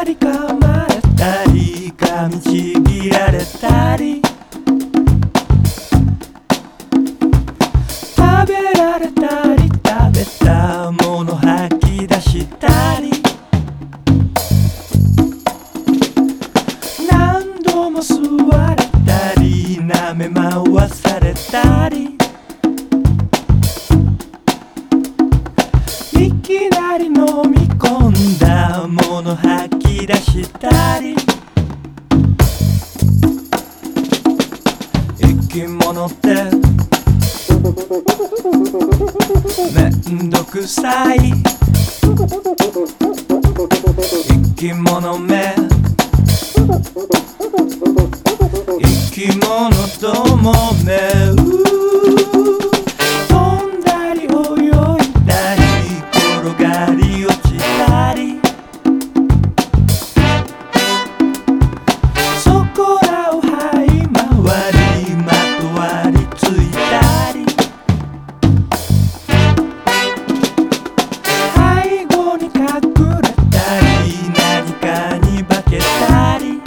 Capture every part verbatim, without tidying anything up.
たり噛まれたり噛みちぎられたり食べられたり食べたもの吐き出したり何度も吸われたり舐め回されたりいきなり飲み込んだもの吐き出したり生き物ってめんどくさい生き物め生き物どもめ飛んだり泳いだり転がり落ちたりそこらを這い回りまとわりついたり背後に隠れたり何かに化けたり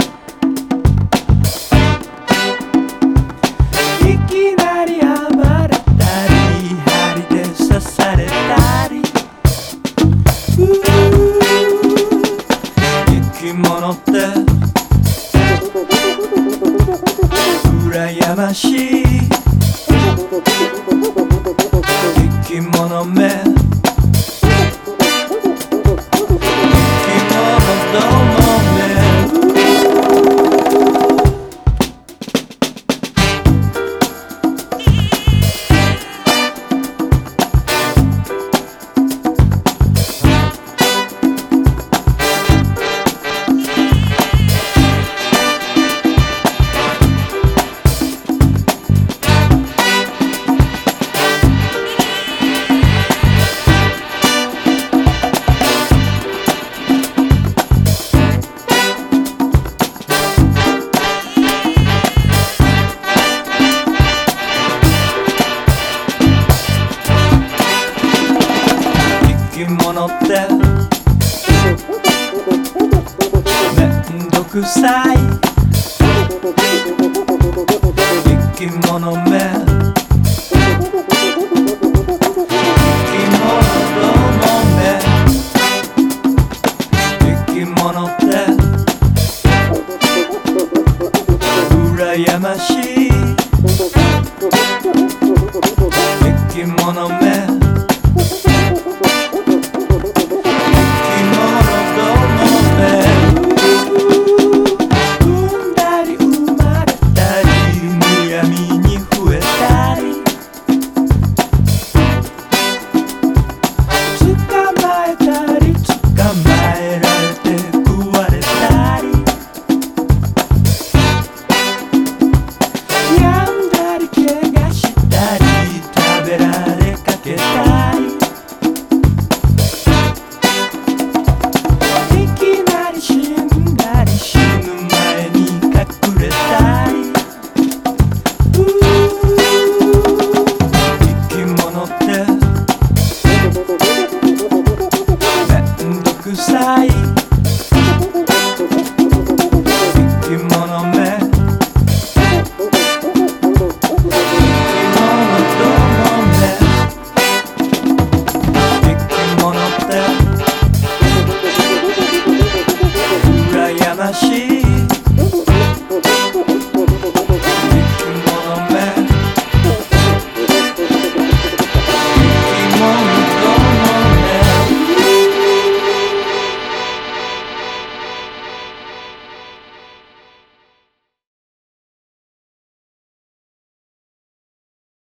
いきなり暴れたり針で刺されたり生き物って羨ましい生き物め生き物どもめ生き物ってめんどくさい生き物め